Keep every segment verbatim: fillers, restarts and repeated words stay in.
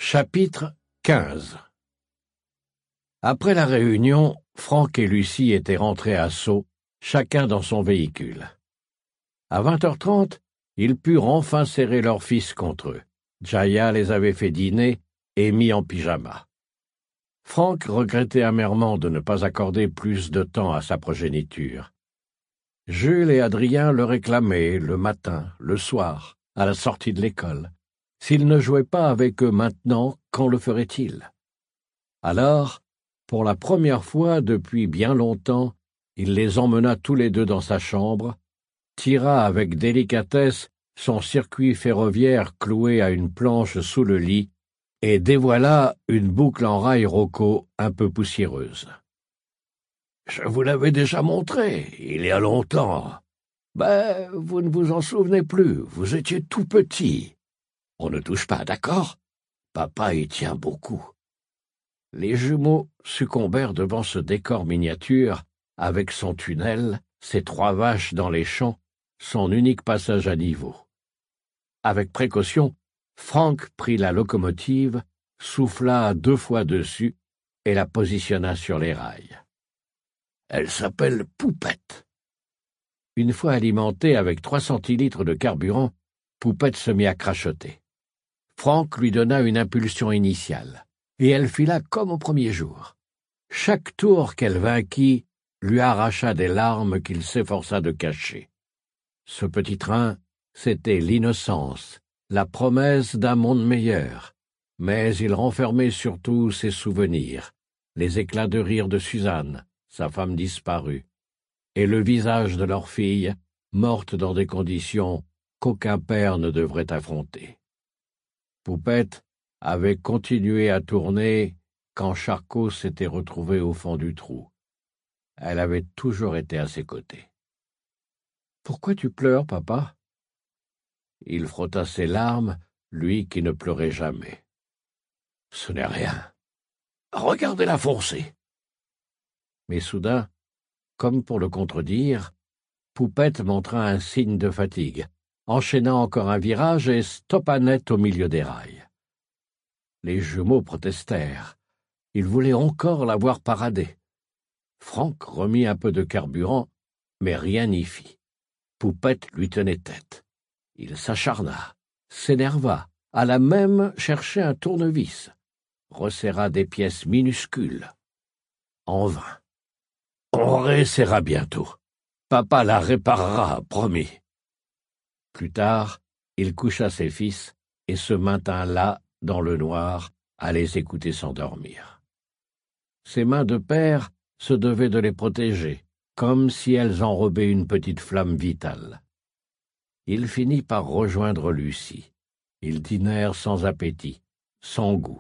Chapitre quinze. Après la réunion, Franck et Lucie étaient rentrés à Sceaux, chacun dans son véhicule. À vingt heures trente, ils purent enfin serrer leur fils contre eux. Jaya les avait fait dîner et mis en pyjama. Franck regrettait amèrement de ne pas accorder plus de temps à sa progéniture. Jules et Adrien le réclamaient le matin, le soir, à la sortie de l'école. S'il ne jouait pas avec eux maintenant, quand le ferait-il? Alors, pour la première fois depuis bien longtemps, il les emmena tous les deux dans sa chambre, tira avec délicatesse son circuit ferroviaire cloué à une planche sous le lit et dévoila une boucle en rail Rocco un peu poussiéreuse. « Je vous l'avais déjà montré, il y a longtemps. Ben, vous ne vous en souvenez plus, vous étiez tout petit. On ne touche pas, d'accord? Papa y tient beaucoup. » Les jumeaux succombèrent devant ce décor miniature, avec son tunnel, ses trois vaches dans les champs, son unique passage à niveau. Avec précaution, Franck prit la locomotive, souffla deux fois dessus et la positionna sur les rails. Elle s'appelle Poupette. Une fois alimentée avec trois centilitres de carburant, Poupette se mit à crachoter. Franck lui donna une impulsion initiale, et elle fila comme au premier jour. Chaque tour qu'elle vainquit lui arracha des larmes qu'il s'efforça de cacher. Ce petit train, c'était l'innocence, la promesse d'un monde meilleur, mais il renfermait surtout ses souvenirs, les éclats de rire de Suzanne, sa femme disparue, et le visage de leur fille, morte dans des conditions qu'aucun père ne devrait affronter. Poupette avait continué à tourner quand Charcot s'était retrouvé au fond du trou. Elle avait toujours été à ses côtés. « Pourquoi tu pleures, papa ?» Il frotta ses larmes, lui qui ne pleurait jamais. « Ce n'est rien. Regardez-la foncer. » Mais soudain, comme pour le contredire, Poupette montra un signe de fatigue, enchaînant encore un virage et stoppa net au milieu des rails. Les jumeaux protestèrent. Ils voulaient encore la voir parader. Franck remit un peu de carburant, mais rien n'y fit. Poupette lui tenait tête. Il s'acharna, s'énerva, alla même chercher un tournevis, resserra des pièces minuscules. En vain. On réessayera bientôt. Papa la réparera, promis. Plus tard, il coucha ses fils et se maintint là, dans le noir, à les écouter s'endormir. Ses mains de père se devaient de les protéger, comme si elles enrobaient une petite flamme vitale. Il finit par rejoindre Lucie. Ils dînèrent sans appétit, sans goût.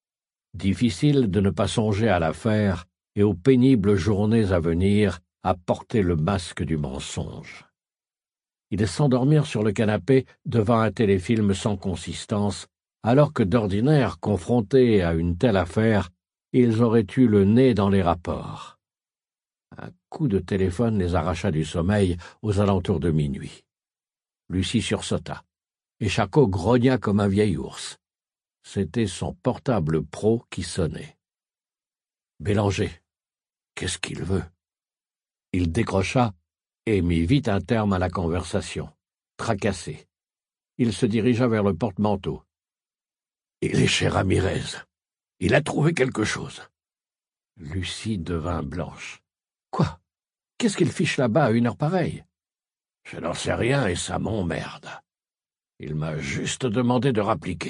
Difficile de ne pas songer à l'affaire et aux pénibles journées à venir à porter le masque du mensonge. Ils s'endormirent sur le canapé devant un téléfilm sans consistance, alors que d'ordinaire, confrontés à une telle affaire, ils auraient eu le nez dans les rapports. Un coup de téléphone les arracha du sommeil aux alentours de minuit. Lucie sursauta, et Charcot grogna comme un vieil ours. C'était son portable pro qui sonnait. Bélanger, qu'est-ce qu'il veut? Il décrocha et mit vite un terme à la conversation, tracassé. Il se dirigea vers le porte-manteau. « Il est chez Ramirez. Il a trouvé quelque chose. » Lucie devint blanche. « Quoi? Qu'est-ce qu'il fiche là-bas à une heure pareille? »« Je n'en sais rien et ça m'emmerde. Il m'a juste demandé de rappliquer. »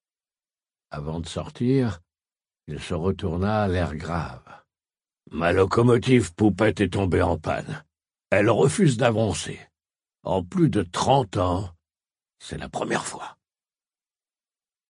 Avant de sortir, il se retourna, l'air grave. « Ma locomotive Poupette est tombée en panne. Elle refuse d'avancer. En plus de trente ans, c'est la première fois. »